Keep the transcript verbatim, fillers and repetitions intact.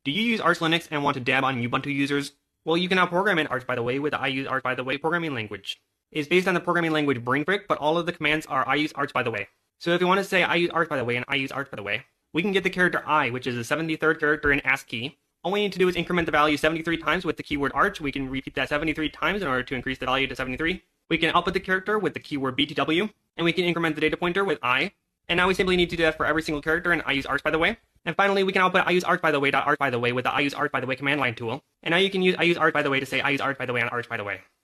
Do you use Arch Linux and want to dab on Ubuntu users? Well, you can now program in Arch by the way with the I use Arch by the way programming language. It's based on the programming language BrainBrick, but all of the commands are I use Arch by the way. So if you want to say I use Arch by the way and I use Arch by the way, we can get the character I, which is the seventy-third character in ASCII. All we need to do is increment the value seventy-three times with the keyword Arch. We can repeat that seventy-three times in order to increase the value to seventy-three. We can output the character with the keyword B T W, and we can increment the data pointer with I. And now we simply need to do that for every single character in I use Arch by the way. And finally, we can output I use Arch by the way dot Arch by the way with the I use Arch by the way command line tool. And now you can use I use Arch by the way to say I use Arch by the way on Arch by the way.